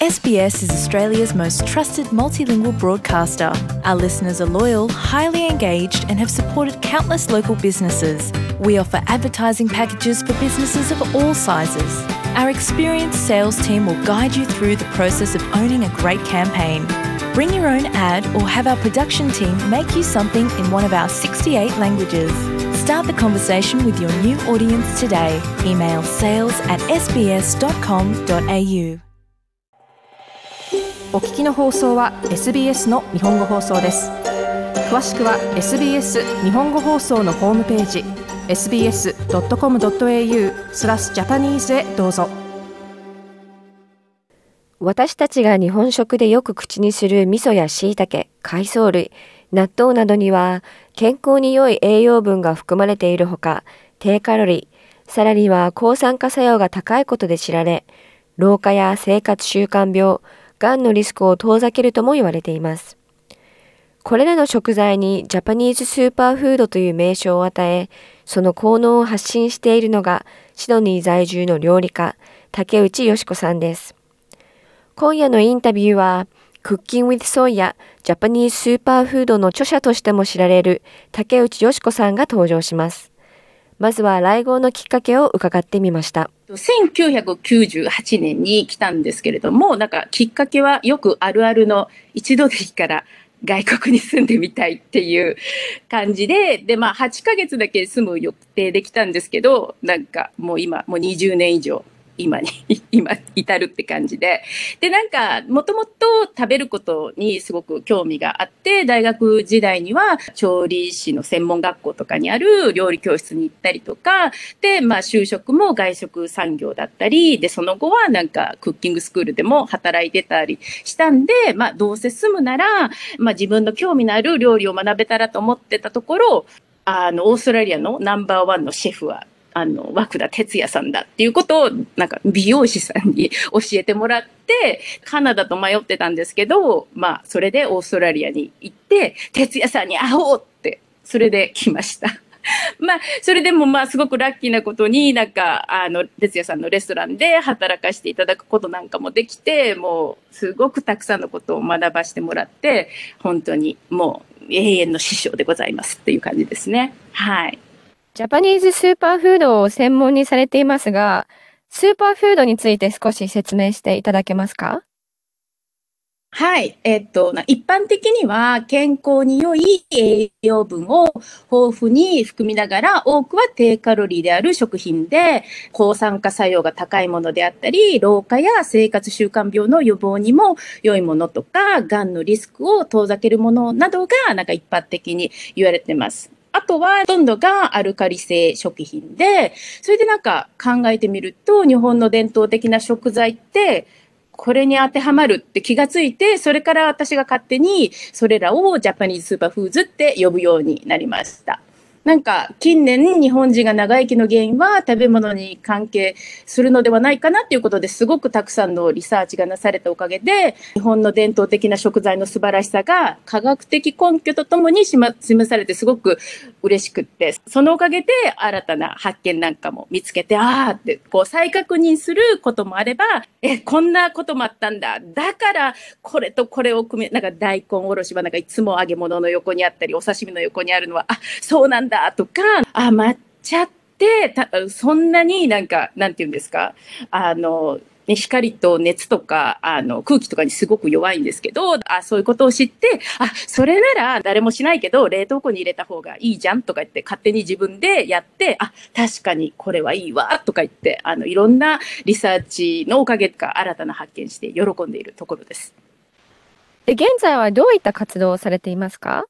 SBS is Australia's most trusted multilingual broadcaster. Our listeners are loyal, highly engaged, and have supported countless local businesses. We offer advertising packages for businesses of all sizes. Our experienced sales team will guide you through the process of owning a great campaign. Bring your own ad or have our production team make you something in one of our 68 languages. Start the conversation with your new audience today. Email sales@sbs.com.au。 お聞きの放送は SBS の日本語放送です。詳しくは SBS 日本語放送のホームページ sbs.com.au/Japanese へどうぞ。 私たちが日本食でよく口にする味噌や椎茸、海藻類、納豆などには健康に良い栄養分が含まれているほか、低カロリー、さらには抗酸化作用が高いことで知られ、老化や生活習慣病、がんのリスクを遠ざけるとも言われています。これらの食材にジャパニーズスーパーフードという名称を与え、その効能を発信しているのがシドニー在住の料理家、竹内淑子さんです。今夜のインタビューは、Cooking with Soyやジャパニーズスーパーフードの著者としても知られる竹内淑子さんが登場します。まずは来号のきっかけを伺ってみました。 1998年に来たんですけれども、なんかきっかけはよくあるあるの一度でいいから外国に住んでみたいっていう感じで、8ヶ月だけ住む予定できたんですけど、なんかもう20年以上今至るって感じで。で、なんか、もともと食べることにすごく興味があって、大学時代には調理師の専門学校とかにある料理教室に行ったりとか、で、就職も外食産業だったり、で、その後はなんかクッキングスクールでも働いてたりしたんで、どうせ住むなら、自分の興味のある料理を学べたらと思ってたところ、オーストラリアのナンバーワンのシェフは、涌田哲也さんだっていうことを、なんか美容師さんに教えてもらって、カナダと迷ってたんですけど、それでオーストラリアに行って、哲也さんに会おうって、それで来ました。それでもすごくラッキーなことに、なんか、哲也さんのレストランで働かせていただくことなんかもできて、もう、すごくたくさんのことを学ばせてもらって、本当にもう永遠の師匠でございますっていう感じですね。はい。 ジャパニーズスーパーフードを専門にされていますが、スーパーフードについて少し説明していただけますか？ はい。一般的には健康に良い栄養分を豊富に含みながら、多くは低カロリーである食品で、抗酸化作用が高いものであったり、老化や生活習慣病の予防にも良いものとか、がんのリスクを遠ざけるものなどが、なんか一般的に言われてます。あとは、ほとんどがアルカリ性食品で、それでなんか考えてみると、日本の伝統的な食材って、これに当てはまるって気がついて、それから私が勝手にそれらをジャパニーズスーパーフーズって呼ぶようになりました。なんか近年日本人が長生きの原因は食べ物に関係するのではないかなっていうことですごくたくさんのリサーチがなされたおかげで、日本の伝統的な食材の素晴らしさが科学的根拠とともに示されてすごく嬉しくって、そのおかげで新たな発見なんかも見つけて、ってこう再確認することもあれば、こんなこともあったんだ。だからこれとこれを組め、なんか大根おろしはなんかいつも揚げ物の横にあったり、お刺身の横にあるのは、そうなんだとか、抹茶ってそんなになんか、なんていうんですか、光と熱とか、空気とかにすごく弱いんですけど、そういうことを知って、それなら誰もしないけど、冷凍庫に入れた方がいいじゃんとか言って、勝手に自分でやって、確かにこれはいいわとか言って、いろんなリサーチのおかげか、新たな発見して喜んでいるところです。 現在はどういった活動をされていますか？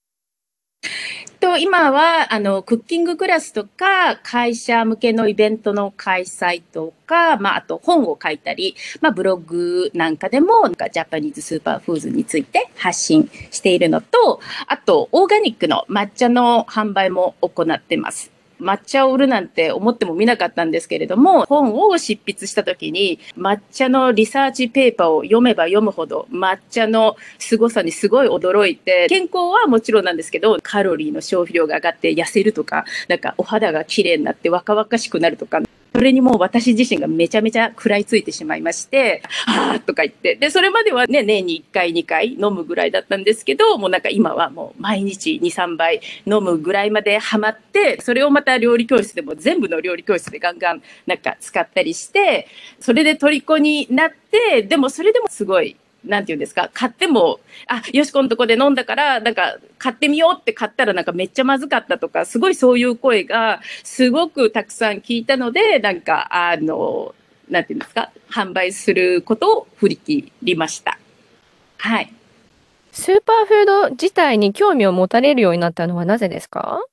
今は、クッキングクラスとか、会社向けのイベントの開催とか、あと本を書いたり、ブログなんかでも、ジャパニーズスーパーフーズについて発信しているのと、あと、オーガニックの抹茶の販売も行ってます。抹茶を売るなんて思ってもみなかったんですけれども、本を執筆した時に抹茶のリサーチペーパーを読めば読むほど抹茶の凄さにすごい驚いて、健康はもちろんなんですけど、カロリーの消費量が上がって痩せるとか、なんかお肌が綺麗になって若々しくなるとか、 それにもう私自身がめちゃめちゃ食らいついてしまいまして、はぁとか言って。で、それまではね、年に1回、2回飲むぐらいだったんですけど、もうなんか今はもう毎日2、3杯飲むぐらいまでハマって、それをまた料理教室でも全部の料理教室でガンガンなんか使ったりして、それで虜になって、でもそれでもすごい、なんていうんですか、買っても、よしこのとこで飲んだから、なんか買ってみようって買ったらなんかめっちゃまずかったとか、すごいそういう声がすごくたくさん聞いたので、なんか、なんていうんですか、販売することを振り切りました。はい。 スーパーフード自体に興味を持たれるようになったのはなぜですか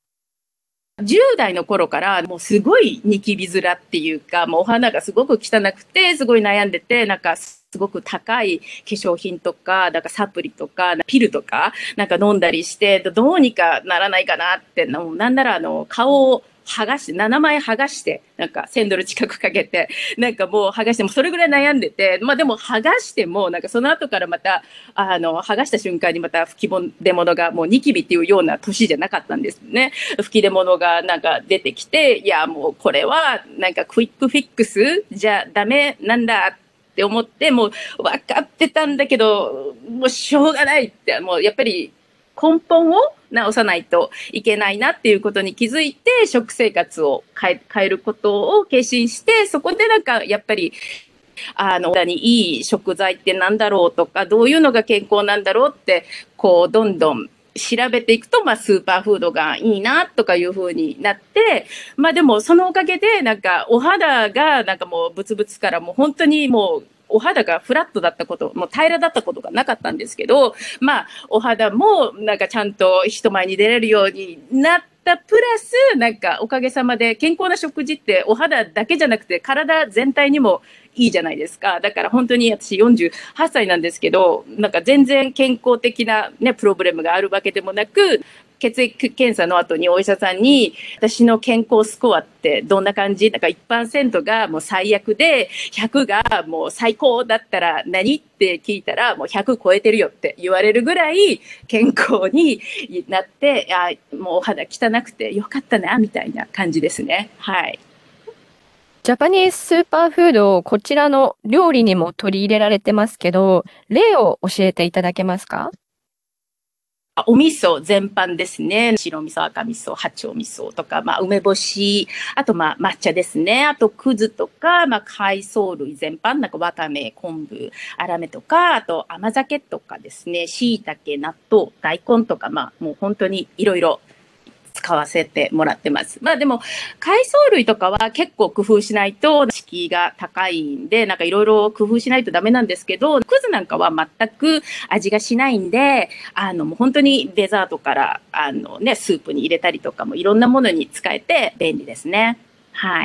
10代の頃からもうすごいニキビ面っていうか、もうお肌がすごく汚くて、すごい悩んでて、なんかすごく高い化粧品とか、なんかサプリとか、ピルとか、なんか飲んだりして、どうにかならないかなって、なんなら顔を剥がして、7枚剥がして、なんか1000ドル近くかけて、なんかもう剥がしてもそれぐらい悩んでて、まあでも剥がしても、なんかその後からまた、剥がした瞬間にまた吹き出物がもうニキビっていうような年じゃなかったんですね。吹き出物がなんか出てきて、いやもうこれはなんかクイックフィックスじゃダメなんだって思って、もう分かってたんだけど、もうしょうがないって、もうやっぱり根本を直さないといけないなっていうことに気づいて、食生活を変えることを決心して、そこでなんかやっぱり体にいい食材ってなんだろうとか、どういうのが健康なんだろうって、こうどんどん調べていくと、まあスーパーフードがいいなとかいう風になって、まあでもそのおかげでなんかお肌がなんかもうブツブツからもう本当にもうお肌がフラットだったこと、もう平らだったことがなかったんですけど、まあお肌もなんかちゃんと人前に出れるようになったプラス、なんかおかげさまで健康な食事ってお肌だけじゃなくて体全体にもいいじゃないですか。だから本当に私48歳なんですけど、なんか全然健康的なね、プロブレムがあるわけでもなく、血液検査の後にお医者さんに、私の健康スコアってどんな感じなんか1%がもう最悪で、100がもう最高だったら何って聞いたら、もう100超えてるよって言われるぐらい健康になって、もうお肌汚くてよかったな、みたいな感じですね。はい。 ジャパニーズスーパーフードをこちらの料理にも取り入れられてますけど、例を教えていただけますかお味噌全般ですね。白味噌、赤味噌、八丁味噌とか、まあ、梅干し、あと、まあ、抹茶ですね。あと、くずとか、まあ、海藻類全般、なんか、わかめ、昆布、あらめとか、あと、甘酒とかですね。椎茸、納豆、大根とか、まあ、もう本当にいろいろ使わせてもらってます。まあでも、海藻類とかは結構工夫しないと敷居が高いんで、なんかいろいろ工夫しないとダメなんですけど、くずなんかは全く味がしないんで、もう本当にデザートから、スープに入れたりとかもいろんなものに使えて便利ですね。はい。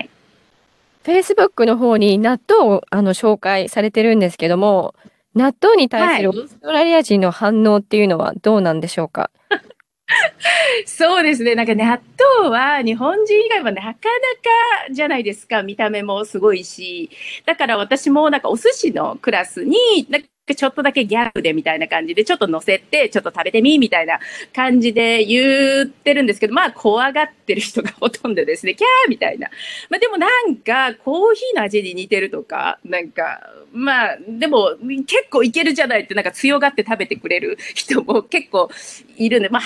Facebook の方に納豆を紹介されてるんですけども、納豆に対するオーストラリア人の反応っていうのはどうなんでしょうかそうですね。なんか納豆は日本人以外はなかなかじゃないですか。見た目もすごいし。だから私もなんかお寿司のクラスに、なんかちょっとだけギャグでみたいな感じでちょっと乗せて、ちょっと食べてみみたいな感じで言ってるんですけど、まあ怖がってる人がほとんどですね。キャーみたいな。まあでもなんかコーヒーの味に似てるとか、なんか、まあでも結構いけるじゃないってなんか強がって食べてくれる人も結構いるんで、まあ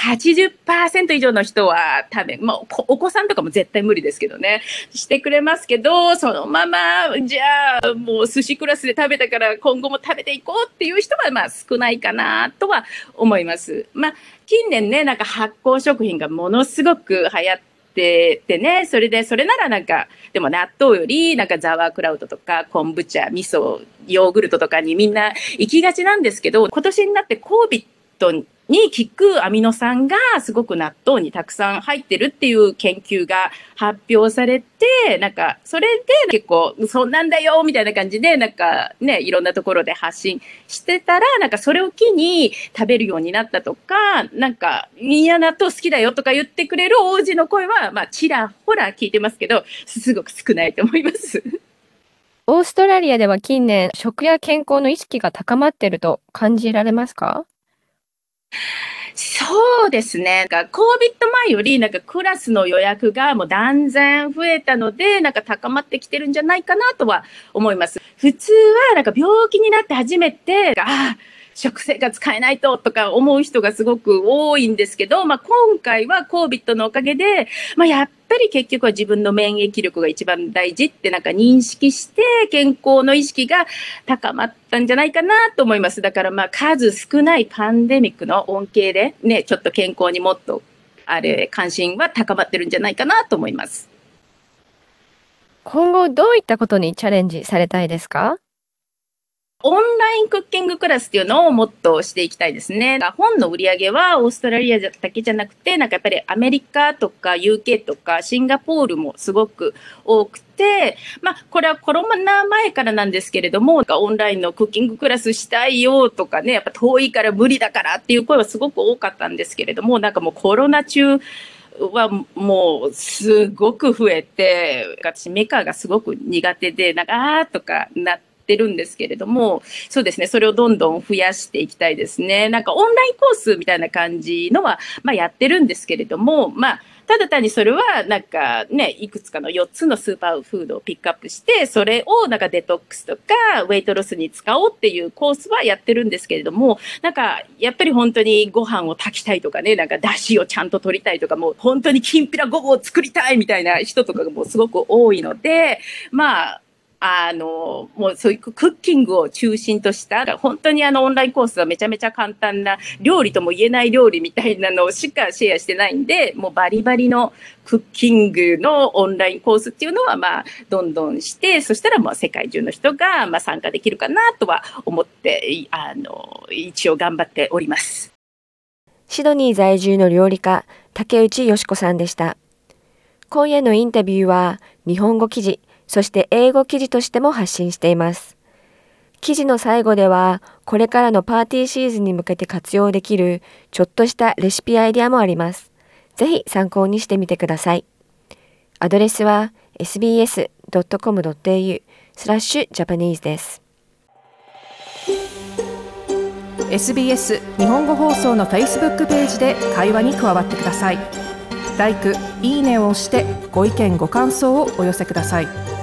80%以上の人はまあお子さんとかも絶対無理ですけどね、してくれますけど、そのまま、じゃあもう寿司クラスで食べたから今後も食べていこうっていう人はまあ少ないかなとは思います。まあ近年ね、なんか発酵食品がものすごく流行っててね、それならなんか、でも納豆よりなんかザワークラウトとか昆布茶、味噌、ヨーグルトとかにみんな行きがちなんですけど、今年になってCOVIDに効くアミノ酸がすごく納豆にたくさん入ってるっていう研究が発表されて、なんかそれで結構そんなんだよみたいな感じでなんかね、いろんなところで発信してたら、なんかそれを機に食べるようになったとか、なんかいや納豆好きだよとか言ってくれる王子の声はまあちらほら聞いてますけど、すごく少ないと思います。 オーストラリアでは近年、食や健康の意識が高まっていると感じられますかそうですね。COVID 前よりクラスの予約がもう断然増えたので、高まってきてるんじゃないかなとは思います。普通は病気になって初めて、食生活変えないととか思う人がすごく多いんですけど、今回は COVID のおかげで、やっぱり結局は自分の免疫力が一番大事って認識して、健康の意識が高まったんじゃないかなと思います。だから数少ないパンデミックの恩恵でね、ちょっと健康にもっと関心は高まってるんじゃないかなと思います。 今後どういったことにチャレンジされたいですか？ オンラインクッキングクラスっていうのをもっとしていきたいですね。本の売り上げはオーストラリアだけじゃなくて、やっぱりアメリカとか UK とかシンガポールもすごく多くて、これはコロナ前からなんですけれども、オンラインのクッキングクラスしたいよとかね、やっぱ遠いから無理だからっていう声はすごく多かったんですけれども、もうコロナ中はもうすごく増えて、私メカがすごく苦手で、とかなってるんですけれども、そうですね、それをどんどん増やしていきたいですね。オンラインコースみたいな感じのは、やってるんですけれども、ただ単にそれはいくつかの4つのスーパーフードをピックアップして、それをデトックスとかウェイトロスに使おうっていうコースはやってるんですけれども、やっぱり本当にご飯を炊きたいとかね、出汁をちゃんと取りたいとか、もう本当にきんぴらごぼうを作りたいみたいな人とかがもうすごく多いので、もうそういうクッキングを中心とした、本当にオンラインコースはめちゃめちゃ簡単な料理とも言えない料理みたいなのしかシェアしてないんで、もうバリバリのクッキングのオンラインコースっていうのはどんどんして、そしたらもう世界中の人が参加できるかなとは思って、一応頑張っております。 シドニー在住の料理家、竹内よし子さんでした。今夜のインタビューは日本語記事、そして英語記事としても発信しています。記事の最後では、これからのパーティーシーズンに向けて活用できるちょっとしたレシピアイデアもあります。ぜひ参考にしてみてください。アドレスは sbs.com.au/Japanese です。 SBS 日本語放送の Facebook ページで会話に加わってください。LIKE、いいねを押してご意見ご感想をお寄せください。